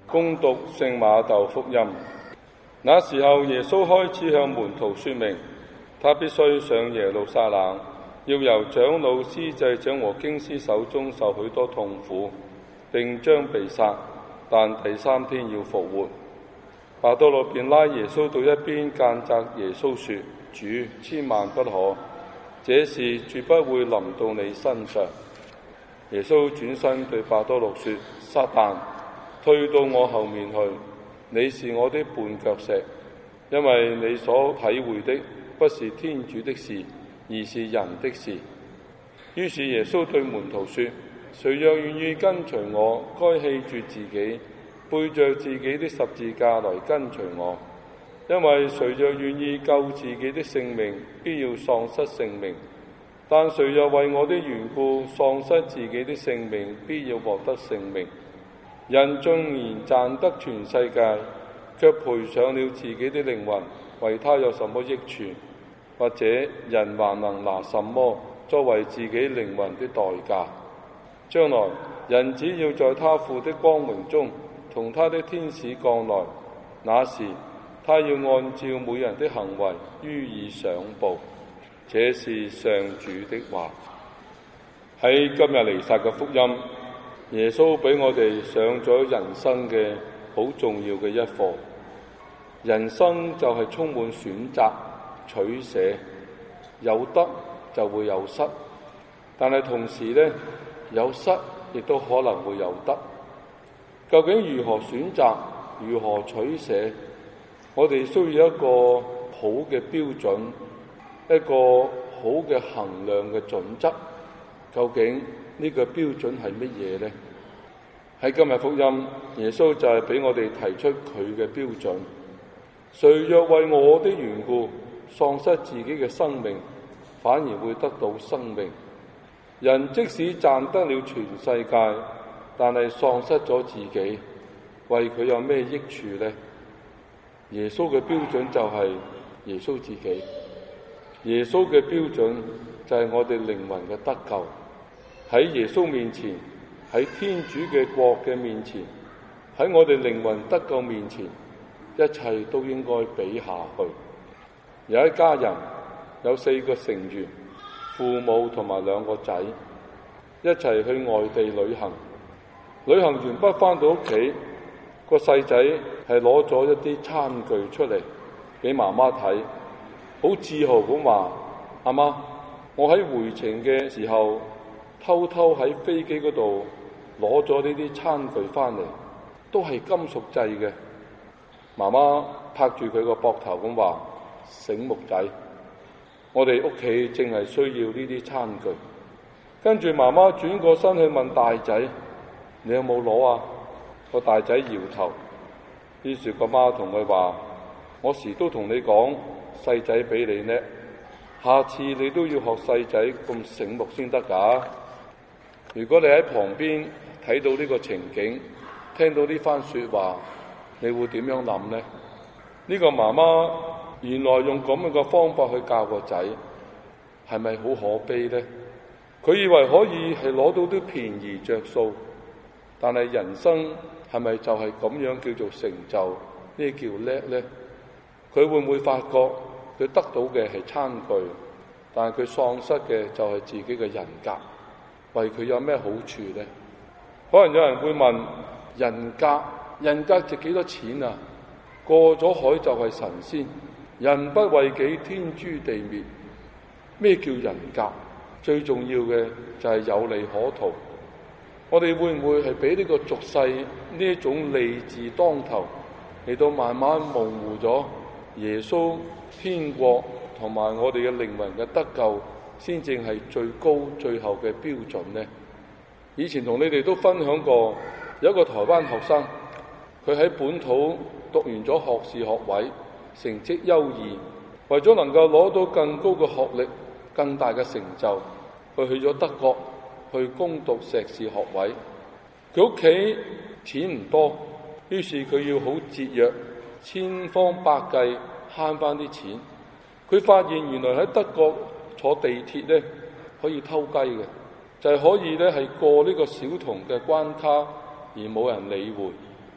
恭讀聖馬竇福音。那時候，耶穌開始向門徒說明，他必須上耶路撒冷，要由長老、司祭長和經師手中受許多痛苦，並將被殺，但第3天要復活。伯多祿便拉耶穌到一邊，諫責耶穌說：主，千萬不可，這事絕不會臨到你身上。耶穌轉身對伯多祿說：撒旦，退到我後面去，你是我的絆腳石，因為你所體會的不是天主的事，而是人的事。於是耶穌對門徒說：誰若願意跟隨我，該棄絕自己，背着自己的十字架來跟隨我。因為誰若願意救自己的性命，必要喪失性命；但誰若為我的緣故喪失自己的性命，必要獲得性命。人縱然賺得全世界，卻賠上了自己的靈魂，為他有什麼益處？或者人還能拿什麼作為自己靈魂的代價？將來人子要在他父的光榮中同他的天使降來，那時他要按照每人的行為予以賞報。這是上主的話。喺今日彌撒嘅福音，耶穌俾我哋上咗人生嘅好重要嘅一課。人生就係充滿選擇、取捨，有得就會有失，但係同時呢，有失亦都可能會有得。究竟如何選擇，如何取捨？我哋需要一個好嘅標準，一個好嘅衡量嘅準則。究竟呢個標準係乜嘢呢？喺今日福音，耶穌就係俾我哋提出佢嘅標準。誰若為我的緣故喪失自己嘅生命，反而會得到生命。人即使賺得了全世界，但係喪失咗自己，為佢有咩益處呢？耶穌嘅標準就係耶穌自己。耶穌嘅標準就係我哋靈魂嘅得救。喺耶穌面前，喺天主嘅國嘅面前，喺我哋靈魂得救面前，一切都應該比下去。有一家人有4個成員，父母同埋2個仔，一齊去外地旅行。旅行完畢返到屋企，個細仔係攞咗一啲餐具出嚟俾媽媽睇，好自豪咁話：阿媽，我喺回程嘅時候偷偷喺飛機嗰度攞咗呢啲餐具返嚟，都係金屬製嘅。媽媽拍住佢個膊頭咁話：醒目仔，我哋屋企淨係需要呢啲餐具。跟住媽媽轉過身去問大仔：你有冇攞啊？個大仔搖頭。於是個媽同佢話：我時都同你講，細仔比你叻，下次你都要學細仔咁醒目先得㗎。如果你喺旁邊睇到呢個情景，聽到呢番說話，你會點樣諗呢？呢個媽媽原來用咁樣嘅方法去教個仔，係咪好可悲呢？佢以為可以係攞到啲便宜着數，但係人生係咪就係咁樣叫做成就？呢叫叻呢？佢會唔會發覺佢得到嘅係餐具，但係佢喪失嘅就係自己嘅人格？為佢有咩好處呢？可能有人會問：人格值幾多錢啊？過咗海就係神仙，人不為己，天誅地滅。咩叫人格？最重要嘅就係有利可圖。我哋會唔會係俾呢個俗世呢一種利字當頭，嚟到慢慢模糊咗耶穌天國同埋我哋嘅靈魂嘅得救，先正係最高最後嘅標準呢？以前同你哋都分享過，有一個台灣學生，佢喺本土讀完咗學士學位，成績優異，為咗能夠攞到更高嘅學歷、更大嘅成就，佢去咗德國去攻讀碩士學位。佢屋企錢唔多，於是佢要好節約，千方百計慳翻啲錢。佢發現原來喺德國坐地鐵呢可以偷雞嘅，就係可以呢係過呢個小童嘅關卡而冇人理會，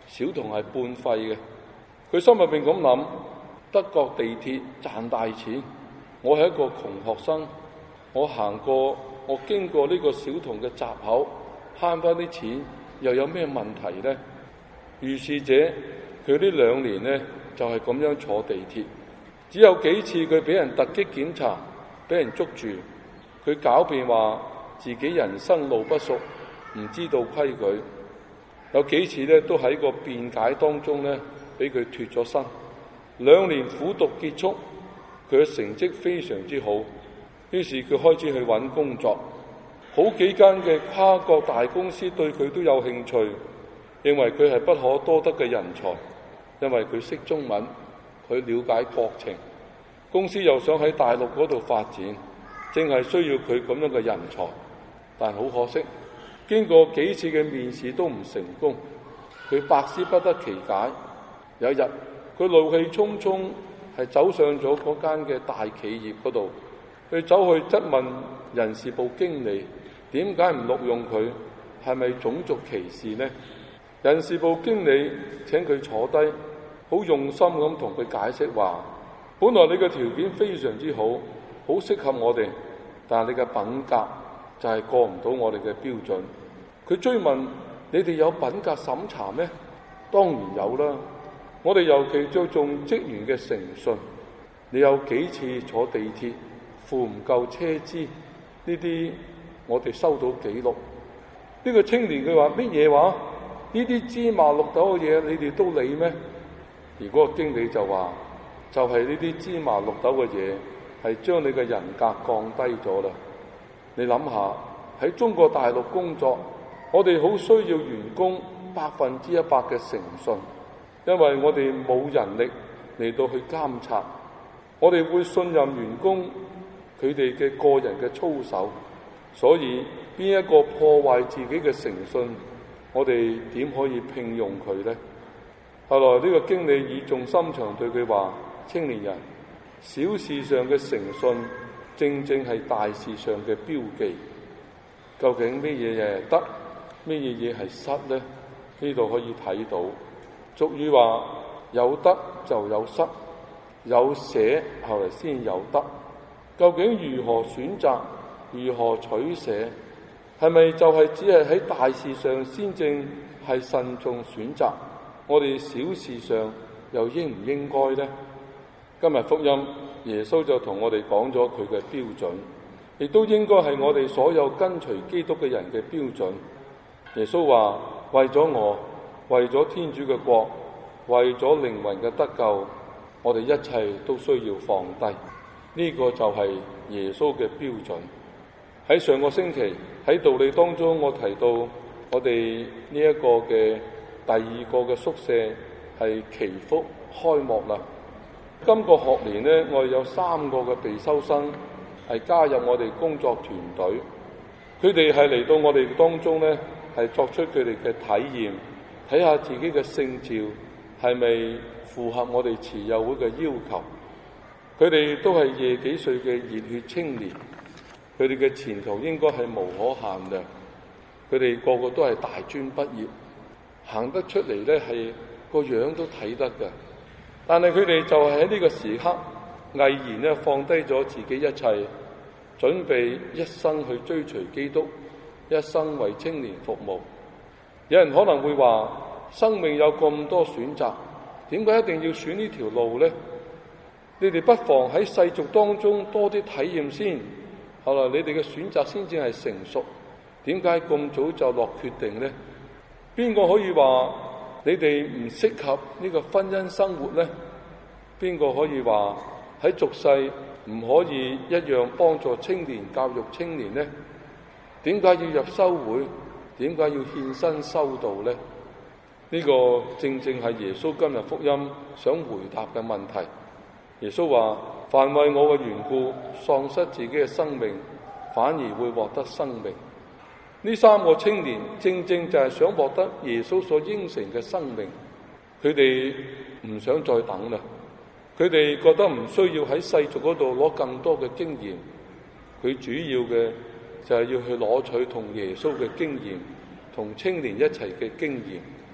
小童係半廢嘅。佢心入邊咁諗：德國地鐵賺大錢，我係一個窮學生，我經過呢個小童嘅閘口，慳翻啲錢，又有咩問題呢？如是者，佢呢2年呢，就係咁樣坐地鐵，只有幾次佢俾人突擊檢查，俾人捉住，佢狡辯話自己人生路不熟，唔知道規矩。有幾次呢，都喺個辯解當中呢，俾佢脫咗身。2年苦讀結束，佢嘅成績非常之好，於是佢開始去揾工作。好幾間嘅跨國大公司對佢都有興趣，認為佢係不可多得嘅人才，因為佢識中文，佢了解國情。公司又想喺大陸嗰度發展，正係需要佢咁樣嘅人才。但好可惜，經過幾次嘅面試都唔成功，佢百思不得其解。有一日，佢怒氣沖沖係走上咗嗰間嘅大企業嗰度，佢走去質問人事部經理，點解唔錄用佢？係咪種族歧視呢？人事部經理請佢坐低，好用心咁同佢解釋話：本來你嘅條件非常之好，好適合我哋，但係你嘅品格就係過唔到我哋嘅標準。佢追問：你哋有品格審查咩？當然有啦。我哋尤其着重職員嘅誠信。你有幾次坐地鐵付唔夠車資？呢啲我哋收到記錄。呢個青年佢話乜嘢話？呢啲芝麻綠豆嘅嘢你哋都理咩？而嗰個經理就話：就係呢啲芝麻綠豆嘅嘢係將你嘅人格降低咗啦。你諗下，喺中國大陸工作，我哋好需要員工100%嘅誠信，因為我哋冇人力嚟到去監察，我哋會信任員工佢哋嘅個人嘅操守，所以邊一個破壞自己嘅誠信，我哋點可以聘用佢呢？後來呢個經理語重心長對佢話：青年人，小事上嘅誠信正正係大事上嘅標記。究竟咩嘢嘢係得，咩嘢嘢係失呢？呢度可以睇到。俗語話：有得就有失，有捨後嚟先有得。究竟如何選擇，如何取捨，係咪就係只係喺大事上先正係慎重選擇？我哋小事上又應唔應該呢？今日福音耶穌就同我哋講咗佢嘅標準，亦都應該係我哋所有跟隨基督嘅人嘅標準。耶穌話：為咗我，為咗天主嘅國，為咗靈魂嘅得救，我哋一切都需要放低。呢個就係耶穌嘅標準。喺上個星期喺道理當中，我提到我哋呢一個嘅第2個嘅宿舍係祈福開幕啦。今個學年呢，我哋有3個嘅備修生係加入我哋工作團隊，佢哋係嚟到我哋當中呢，係作出佢哋嘅體驗，睇下自己嘅聖召係咪符合我哋慈幼會嘅要求。佢哋都係20幾歲嘅熱血青年，佢哋嘅前途應該係無可限量。佢哋個個都係大專畢業，行得出嚟呢，係個樣都睇得㗎。但係佢哋就係喺呢個時刻毅然呢，放低咗自己一切，準備一生去追隨基督，一生為青年服務。有人可能會話：生命有咁多選擇，點解一定要選呢條路呢？你哋不妨喺世俗當中多啲體驗先，後來你哋嘅選擇先至係成熟。點解咁早就落決定呢？邊個可以話你哋唔適合呢個婚姻生活呢？邊個可以話喺俗世唔可以一樣幫助青年教育青年呢？點解要入修會？點解要獻身修道呢？呢個正正係耶穌今日福音想回答嘅問題。耶穌話：凡為我嘅緣故喪失自己嘅生命，反而會獲得生命。呢3個青年正正就係想獲得耶穌所應承嘅生命。佢哋唔想再等啦，佢哋覺得唔需要喺世俗嗰度攞更多嘅經驗，佢主要嘅就係要去攞取同耶穌嘅經驗，同青年一齊嘅經驗。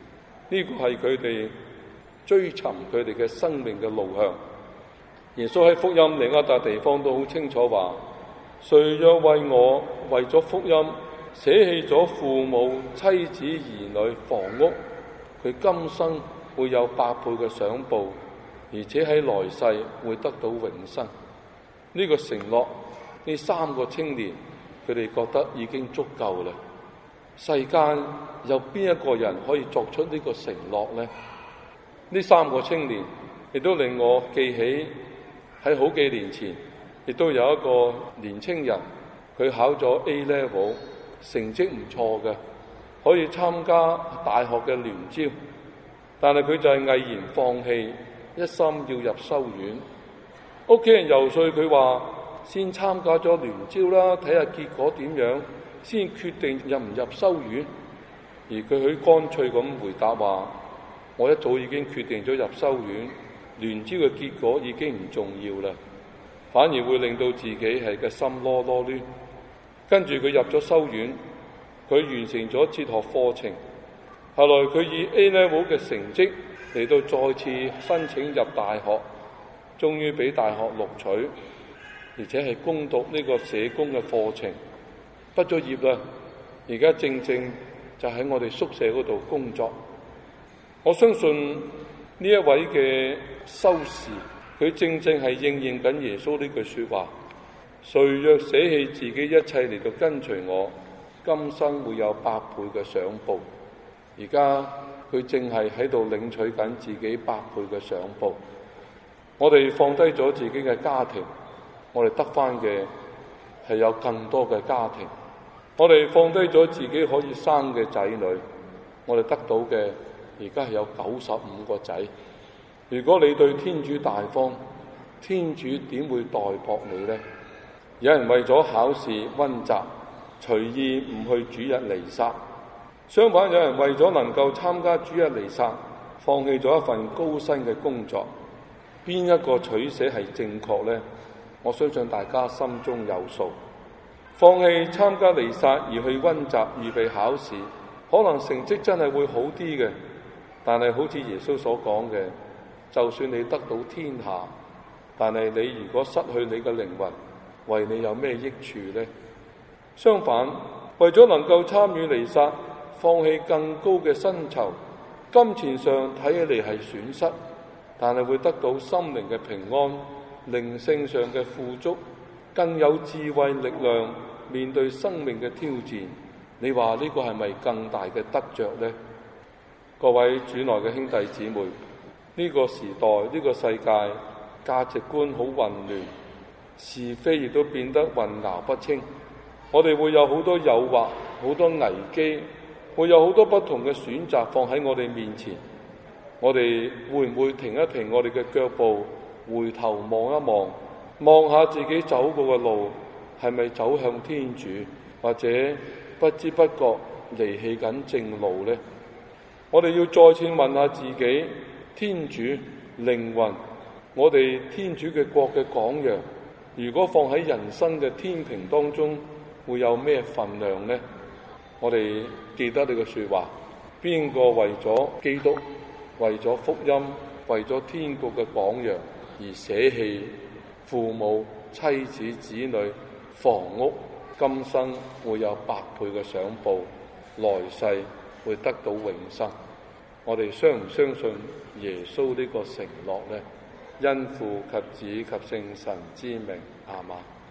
呢個係佢哋追尋佢哋嘅生命嘅路向。耶穌喺福音另一笪地方都好清楚話：誰若為我為咗福音捨棄咗父母、妻子、兒女、房屋，佢今生會有百倍嘅賞報，而且喺來世會得到永生。呢個承諾，呢三個青年佢哋覺得已經足夠啦。世間有邊一個人可以作出呢個承諾呢？呢三個青年亦都令我記起喺好幾年前，亦都有一個年青人，佢考咗 A level， 成績唔錯嘅，可以參加大學嘅聯招，但係佢就係毅然放棄，一心要入修院。屋企人游說佢話：先參加咗聯招啦，睇下結果點樣，先決定入唔入修院。而佢好乾脆咁回答話：我一早已經決定咗入修院，聯招嘅結果已經唔重要啦，反而會令到自己係個心囉囉攣。跟住佢入咗修院，佢完成咗哲學課程。後來佢以 A level 嘅成績嚟到再次申請入大學，終於俾大學錄取，而且係攻讀呢個社工嘅課程。畢咗業啦，而家正就喺我哋宿舍嗰度工作。我相信呢一位嘅修士，佢正係應驗緊耶穌呢句說話：誰若捨棄自己一切嚟到跟隨我，今生會有百倍嘅賞報。而家佢正係喺度領取緊自己百倍嘅賞報。我哋放低咗自己嘅家庭，我哋得翻嘅係有更多嘅家庭。我哋放低咗自己可以生嘅仔女，我哋得到嘅而家係有95個仔。如果你對天主大方，天主點會待薄你呢？有人為咗考試溫習，隨意唔去主日彌撒；相反，有人為咗能夠參加主日彌撒，放棄咗一份高薪嘅工作。邊一個取捨係正確呢？我相信大家心中有數。放棄參加彌撒而去溫習預備考試，可能成績真係會好啲嘅，但係好似耶穌所講嘅，就算你得到天下，但係你如果失去你嘅靈魂，為你有咩益處呢？相反，為咗能夠參與彌撒，放棄更高嘅薪酬，金錢上睇起嚟係損失，但係會得到心靈嘅平安，靈性上嘅富足，更有智慧力量面對生命嘅挑戰。你話呢個係咪更大嘅得着呢？各位主內嘅兄弟姊妹，呢個時代，呢個世界價值觀好混亂，是非亦都變得混淆不清。我哋會有好多誘惑，好多危機，會有好多不同嘅選擇放喺我哋面前。我哋會唔會停一停我哋嘅腳步，回頭望一望，望下自己走過嘅路係咪走向天主，或者不知不覺離棄緊正路呢？我哋要再次問下自己，天主、靈魂，我哋天主嘅國嘅榜樣，如果放喺人生嘅天平當中，會有咩份量呢？我哋記得呢個說話，邊個為咗基督，為咗福音，為咗天國嘅榜樣而捨棄父母、妻子、子女、房屋，今生會有百倍嘅賞報，來世會得到永生。我哋相唔相信耶穌呢個承諾呢？因父及子及聖神之名，阿們。